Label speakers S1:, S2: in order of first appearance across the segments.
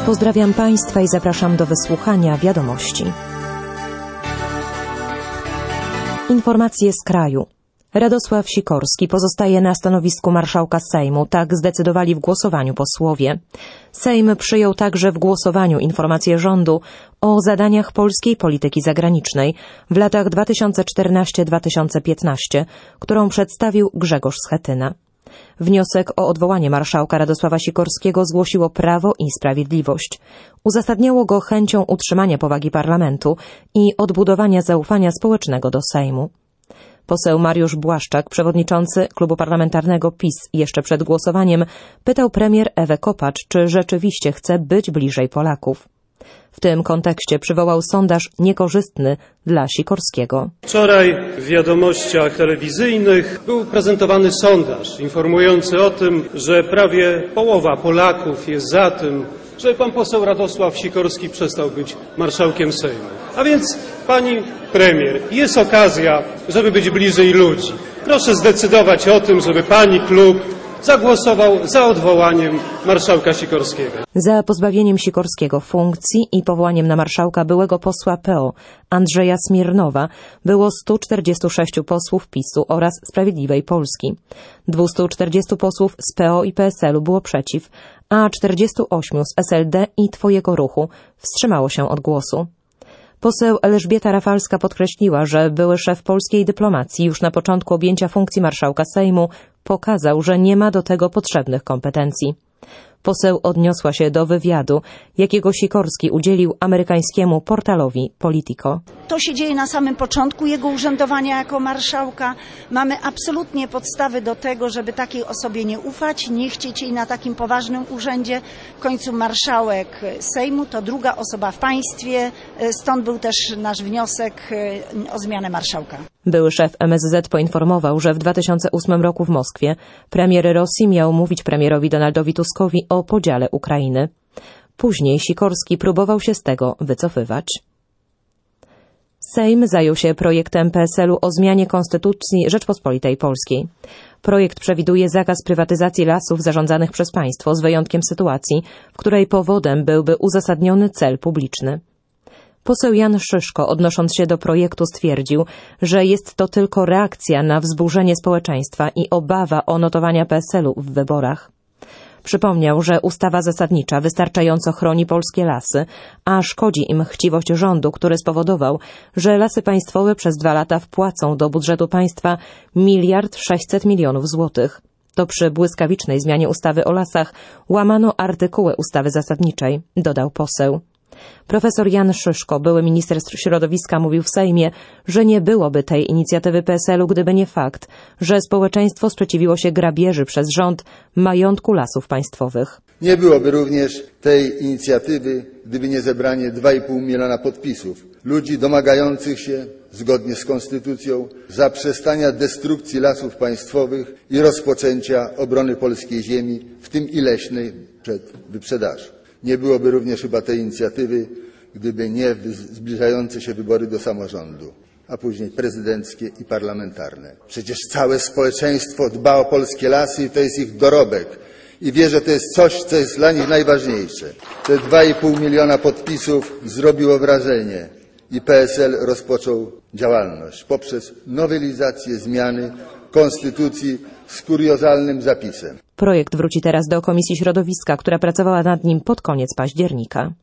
S1: Pozdrawiam Państwa i zapraszam do wysłuchania wiadomości. Informacje z kraju. Radosław Sikorski pozostaje na stanowisku marszałka Sejmu, tak zdecydowali w głosowaniu posłowie. Sejm przyjął także w głosowaniu informację rządu o zadaniach polskiej polityki zagranicznej w latach 2014-2015, którą przedstawił Grzegorz Schetyna. Wniosek o odwołanie marszałka Radosława Sikorskiego zgłosiło Prawo i Sprawiedliwość. Uzasadniało go chęcią utrzymania powagi parlamentu i odbudowania zaufania społecznego do Sejmu. Poseł Mariusz Błaszczak, przewodniczący Klubu Parlamentarnego PiS, jeszcze przed głosowaniem pytał premier Ewę Kopacz, czy rzeczywiście chce być bliżej Polaków. W tym kontekście przywołał sondaż niekorzystny dla Sikorskiego.
S2: Wczoraj w wiadomościach telewizyjnych był prezentowany sondaż informujący o tym, że prawie połowa Polaków jest za tym, żeby pan poseł Radosław Sikorski przestał być marszałkiem Sejmu. A więc, pani premier, jest okazja, żeby być bliżej ludzi. Proszę zdecydować o tym, żeby pani klub zagłosował za odwołaniem marszałka Sikorskiego.
S1: Za pozbawieniem Sikorskiego funkcji i powołaniem na marszałka byłego posła PO Andrzeja Smirnowa było 146 posłów PiS-u oraz Sprawiedliwej Polski. 240 posłów z PO i PSL-u było przeciw, a 48 z SLD i Twojego Ruchu wstrzymało się od głosu. Poseł Elżbieta Rafalska podkreśliła, że były szef polskiej dyplomacji już na początku objęcia funkcji marszałka Sejmu pokazał, że nie ma do tego potrzebnych kompetencji. Poseł odniosła się do wywiadu, jakiego Sikorski udzielił amerykańskiemu portalowi Politico.
S3: To się dzieje na samym początku jego urzędowania jako marszałka. Mamy absolutnie podstawy do tego, żeby takiej osobie nie ufać, nie chcieć jej na takim poważnym urzędzie. W końcu marszałek Sejmu to druga osoba w państwie, stąd był też nasz wniosek o zmianę marszałka.
S1: Były szef MSZ poinformował, że w 2008 roku w Moskwie premier Rosji miał mówić premierowi Donaldowi Tuskowi o podziale Ukrainy. Później Sikorski próbował się z tego wycofywać. Sejm zajął się projektem PSL-u o zmianie Konstytucji Rzeczpospolitej Polskiej. Projekt przewiduje zakaz prywatyzacji lasów zarządzanych przez państwo z wyjątkiem sytuacji, w której powodem byłby uzasadniony cel publiczny. Poseł Jan Szyszko, odnosząc się do projektu, stwierdził, że jest to tylko reakcja na wzburzenie społeczeństwa i obawa o notowania PSL-u w wyborach. Przypomniał, że ustawa zasadnicza wystarczająco chroni polskie lasy, a szkodzi im chciwość rządu, który spowodował, że Lasy Państwowe przez 2 lata wpłacą do budżetu państwa 1 600 000 000 złotych. To przy błyskawicznej zmianie ustawy o lasach łamano artykuły ustawy zasadniczej, dodał poseł. Profesor Jan Szyszko, były minister środowiska, mówił w Sejmie, że nie byłoby tej inicjatywy PSL-u, gdyby nie fakt, że społeczeństwo sprzeciwiło się grabieży przez rząd majątku lasów państwowych.
S4: Nie byłoby również tej inicjatywy, gdyby nie zebranie 2,5 miliona podpisów ludzi domagających się, zgodnie z konstytucją, zaprzestania destrukcji lasów państwowych i rozpoczęcia obrony polskiej ziemi, w tym i leśnej, przed wyprzedażą. Nie byłoby również chyba tej inicjatywy, gdyby nie zbliżające się wybory do samorządu, a później prezydenckie i parlamentarne. Przecież całe społeczeństwo dba o polskie lasy i to jest ich dorobek. I wie, że to jest coś, co jest dla nich najważniejsze. Te 2,5 miliona podpisów zrobiło wrażenie i PSL rozpoczął działalność poprzez nowelizację zmiany konstytucji z kuriozalnym zapisem.
S1: Projekt wróci teraz do Komisji Środowiska, która pracowała nad nim pod koniec października.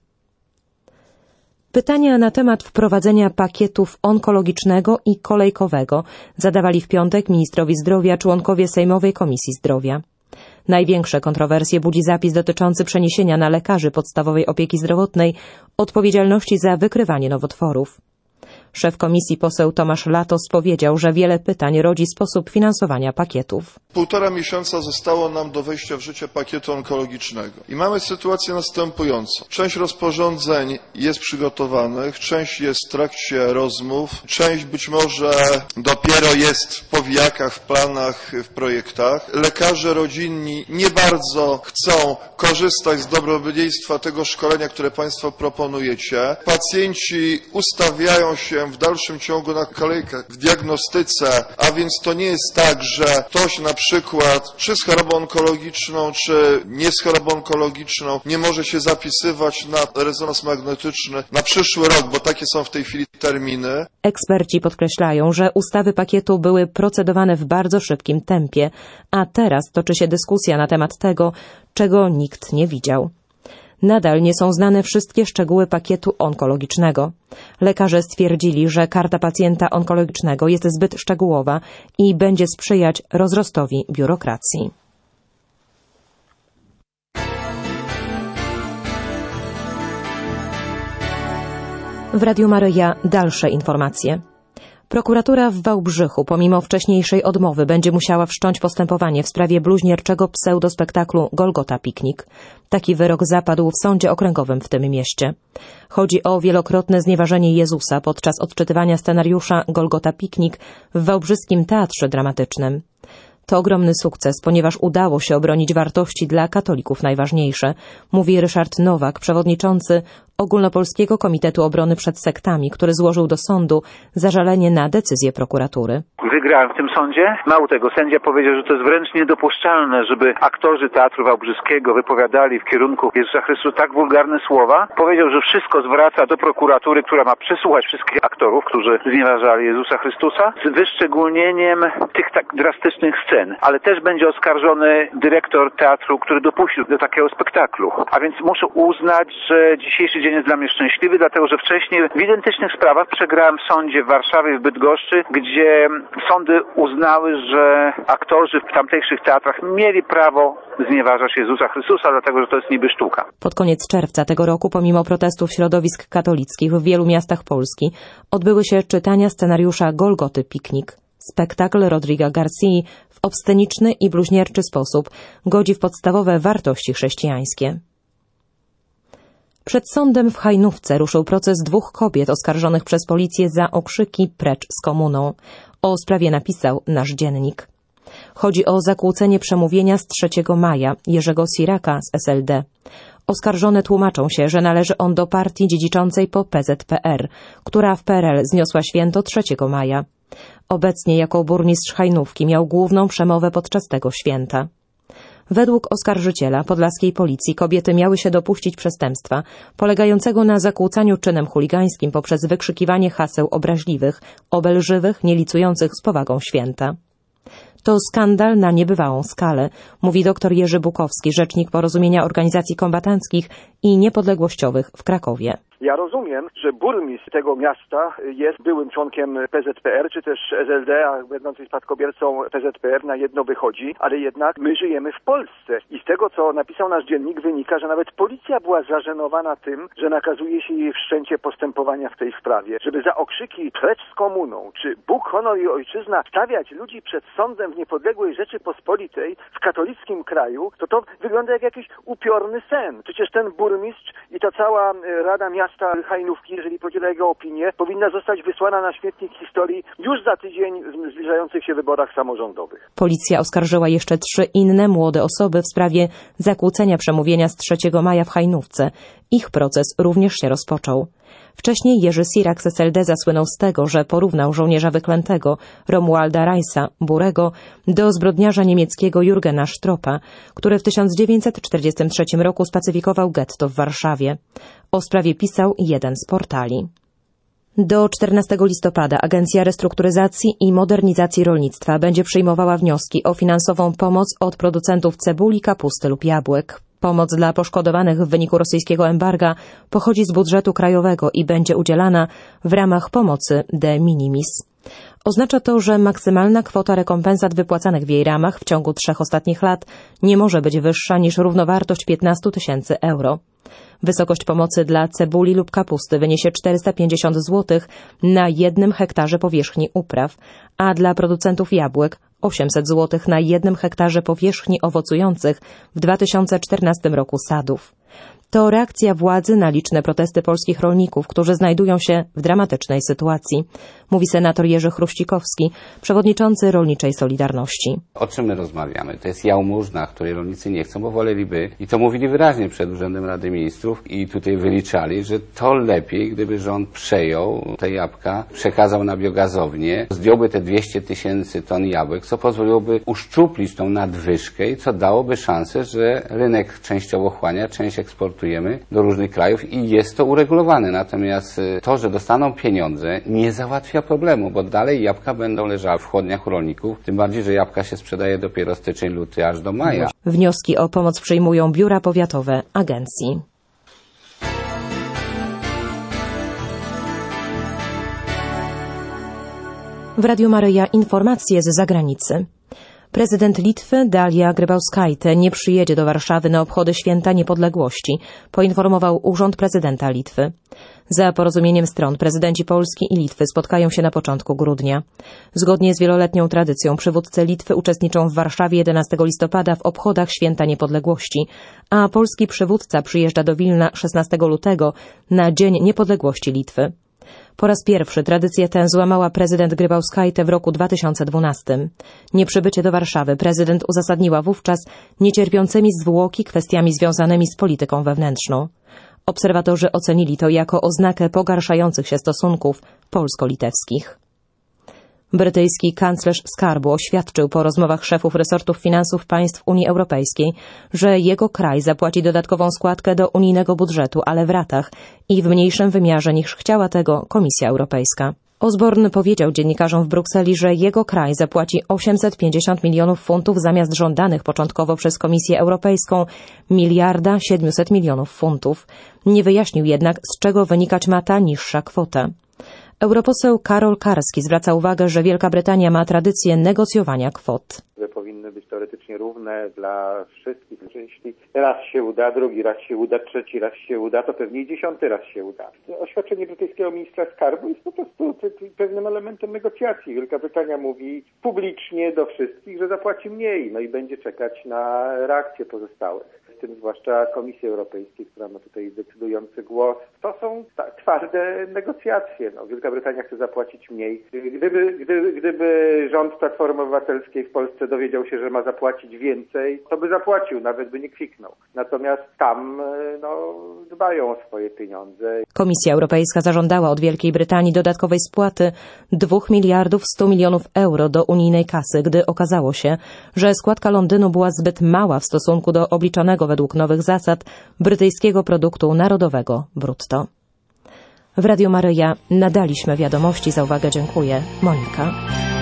S1: Pytania na temat wprowadzenia pakietów onkologicznego i kolejkowego zadawali w piątek ministrowi zdrowia członkowie Sejmowej Komisji Zdrowia. Największe kontrowersje budzi zapis dotyczący przeniesienia na lekarzy podstawowej opieki zdrowotnej odpowiedzialności za wykrywanie nowotworów. Szef komisji poseł Tomasz Latos powiedział, że wiele pytań rodzi sposób finansowania pakietów.
S5: 1,5 miesiąca zostało nam do wejścia w życie pakietu onkologicznego i mamy sytuację następującą. Część rozporządzeń jest przygotowanych, część jest w trakcie rozmów, część być może dopiero jest w powijakach, w planach, w projektach. Lekarze rodzinni nie bardzo chcą korzystać z dobrodziejstwa tego szkolenia, które Państwo proponujecie. Pacjenci ustawiają się w dalszym ciągu na kolejkach w diagnostyce, a więc to nie jest tak, że ktoś na przykład czy z chorobą onkologiczną, czy nie z chorobą onkologiczną nie może się zapisywać na rezonans magnetyczny na przyszły rok, bo takie są w tej chwili terminy.
S1: Eksperci podkreślają, że ustawy pakietu były procedowane w bardzo szybkim tempie, a teraz toczy się dyskusja na temat tego, czego nikt nie widział. Nadal nie są znane wszystkie szczegóły pakietu onkologicznego. Lekarze stwierdzili, że karta pacjenta onkologicznego jest zbyt szczegółowa i będzie sprzyjać rozrostowi biurokracji. W Radiu Maryja dalsze informacje. Prokuratura w Wałbrzychu, pomimo wcześniejszej odmowy, będzie musiała wszcząć postępowanie w sprawie bluźnierczego pseudospektaklu Golgota Piknik. Taki wyrok zapadł w sądzie okręgowym w tym mieście. Chodzi o wielokrotne znieważenie Jezusa podczas odczytywania scenariusza Golgota Piknik w Wałbrzyskim Teatrze Dramatycznym. To ogromny sukces, ponieważ udało się obronić wartości dla katolików najważniejsze, mówi Ryszard Nowak, przewodniczący Ogólnopolskiego Komitetu Obrony przed Sektami, który złożył do sądu zażalenie na decyzję prokuratury.
S6: Wygrałem w tym sądzie. Mało tego, sędzia powiedział, że to jest wręcz niedopuszczalne, żeby aktorzy Teatru Wałbrzyskiego wypowiadali w kierunku Jezusa Chrystusa tak wulgarne słowa. Powiedział, że wszystko zwraca do prokuratury, która ma przesłuchać wszystkich aktorów, którzy znieważali Jezusa Chrystusa, z wyszczególnieniem tych tak drastycznych scen. Ale też będzie oskarżony dyrektor teatru, który dopuścił do takiego spektaklu. A więc muszę uznać, że dzisiejszy dzień jest dla mnie szczęśliwy, dlatego że wcześniej w identycznych sprawach przegrałem w sądzie w Warszawie i w Bydgoszczy, gdzie sądy uznały, że aktorzy w tamtejszych teatrach mieli prawo znieważać Jezusa Chrystusa, dlatego że to jest niby sztuka.
S1: Pod koniec czerwca tego roku, pomimo protestów środowisk katolickich w wielu miastach Polski, odbyły się czytania scenariusza Golgoty Piknik. Spektakl Rodriga Garcii w obsceniczny i bluźnierczy sposób godzi w podstawowe wartości chrześcijańskie. Przed sądem w Hajnówce ruszył proces 2 kobiet oskarżonych przez policję za okrzyki precz z komuną. O sprawie napisał nasz dziennik. Chodzi o zakłócenie przemówienia z 3 maja Jerzego Siraka z SLD. Oskarżone tłumaczą się, że należy on do partii dziedziczącej po PZPR, która w PRL zniosła święto 3 maja. Obecnie jako burmistrz Hajnówki miał główną przemowę podczas tego święta. Według oskarżyciela podlaskiej policji kobiety miały się dopuścić przestępstwa polegającego na zakłócaniu czynem chuligańskim poprzez wykrzykiwanie haseł obraźliwych, obelżywych, nielicujących z powagą święta. To skandal na niebywałą skalę, mówi dr Jerzy Bukowski, rzecznik Porozumienia Organizacji Kombatanckich i Niepodległościowych w Krakowie.
S7: Ja rozumiem, że burmistrz tego miasta jest byłym członkiem PZPR, czy też SLD, a będący spadkobiercą PZPR na jedno wychodzi, ale jednak my żyjemy w Polsce i z tego, co napisał nasz dziennik, wynika, że nawet policja była zażenowana tym, że nakazuje się jej wszczęcie postępowania w tej sprawie, żeby za okrzyki precz z komuną, czy Bóg, honor i ojczyzna stawiać ludzi przed sądem w niepodległej Rzeczypospolitej, w katolickim kraju, to wygląda jak jakiś upiorny sen. Przecież ten burmistrz i ta cała Rada Miasta Hajnówki, jeżeli podziela jego opinię, powinna zostać wysłana na śmietnik historii już za tydzień w zbliżających się wyborach samorządowych.
S1: Policja oskarżyła jeszcze 3 inne młode osoby w sprawie zakłócenia przemówienia z 3 maja w Hajnówce. Ich proces również się rozpoczął. Wcześniej Jerzy Sirak z SLD zasłynął z tego, że porównał żołnierza wyklętego Romualda Reisa, Burego, do zbrodniarza niemieckiego Jurgena Stroppa, który w 1943 roku spacyfikował getto w Warszawie. O sprawie pisał jeden z portali. Do 14 listopada Agencja Restrukturyzacji i Modernizacji Rolnictwa będzie przyjmowała wnioski o finansową pomoc od producentów cebuli, kapusty lub jabłek. Pomoc dla poszkodowanych w wyniku rosyjskiego embarga pochodzi z budżetu krajowego i będzie udzielana w ramach pomocy de minimis. Oznacza to, że maksymalna kwota rekompensat wypłacanych w jej ramach w ciągu 3 ostatnich lat nie może być wyższa niż równowartość 15 000 euro. Wysokość pomocy dla cebuli lub kapusty wyniesie 450 zł na 1 hektarze powierzchni upraw, a dla producentów jabłek 800 zł na 1 hektarze powierzchni owocujących w 2014 roku sadów. To reakcja władzy na liczne protesty polskich rolników, którzy znajdują się w dramatycznej sytuacji, mówi senator Jerzy Chruścikowski, przewodniczący Rolniczej Solidarności.
S8: O czym my rozmawiamy? To jest jałmużna, której rolnicy nie chcą, bo woleliby, i to mówili wyraźnie przed Urzędem Rady Ministrów i tutaj wyliczali, że to lepiej, gdyby rząd przejął te jabłka, przekazał na biogazownię, zdjąłby te 200 000 ton jabłek, co pozwoliłoby uszczuplić tą nadwyżkę i co dałoby szansę, że rynek częściowo chłania, część eksportujemy do różnych krajów i jest to uregulowane. Natomiast to, że dostaną pieniądze, nie załatwia problemu, bo dalej jabłka będą leżały w chłodniach rolników, tym bardziej, że jabłka się sprzedaje dopiero styczeń, luty, aż do maja.
S1: Wnioski o pomoc przyjmują biura powiatowe agencji. W Radiu Maryja informacje z zagranicy. Prezydent Litwy Dalia Grybauskaitė nie przyjedzie do Warszawy na obchody Święta Niepodległości, poinformował Urząd Prezydenta Litwy. Za porozumieniem stron prezydenci Polski i Litwy spotkają się na początku grudnia. Zgodnie z wieloletnią tradycją przywódcy Litwy uczestniczą w Warszawie 11 listopada w obchodach Święta Niepodległości, a polski przywódca przyjeżdża do Wilna 16 lutego na Dzień Niepodległości Litwy. Po raz pierwszy tradycję tę złamała prezydent Grybauskaitė w roku 2012. Nieprzybycie do Warszawy prezydent uzasadniła wówczas niecierpiącymi zwłoki kwestiami związanymi z polityką wewnętrzną. Obserwatorzy ocenili to jako oznakę pogarszających się stosunków polsko-litewskich. Brytyjski kanclerz skarbu oświadczył po rozmowach szefów resortów finansów państw Unii Europejskiej, że jego kraj zapłaci dodatkową składkę do unijnego budżetu, ale w ratach i w mniejszym wymiarze niż chciała tego Komisja Europejska. Osborne powiedział dziennikarzom w Brukseli, że jego kraj zapłaci 850 milionów funtów zamiast żądanych początkowo przez Komisję Europejską 1 700 milionów funtów. Nie wyjaśnił jednak, z czego wynikać ma ta niższa kwota. Europoseł Karol Karski zwraca uwagę, że Wielka Brytania ma tradycję negocjowania kwot.
S9: Powinny być teoretycznie równe dla wszystkich. Jeśli raz się uda, drugi raz się uda, trzeci raz się uda, to pewnie 10. raz się uda. Oświadczenie brytyjskiego ministra skarbu jest po prostu pewnym elementem negocjacji. Wielka Brytania mówi publicznie do wszystkich, że zapłaci mniej, no i będzie czekać na reakcję pozostałych. W tym zwłaszcza Komisji Europejskiej, która ma tutaj decydujący głos. To są twarde negocjacje. No, Wielka Brytania chce zapłacić mniej. Gdyby rząd Platformy Obywatelskiej w Polsce dowiedział się, że ma zapłacić więcej, to by zapłacił, nawet by nie kwiknął. Natomiast tam dbają o swoje pieniądze.
S1: Komisja Europejska zażądała od Wielkiej Brytanii dodatkowej spłaty 2 miliardów 100 milionów euro do unijnej kasy, gdy okazało się, że składka Londynu była zbyt mała w stosunku do obliczonego według nowych zasad brytyjskiego produktu narodowego brutto. W Radiu Maryja nadaliśmy wiadomości. Za uwagę dziękuję. Monika.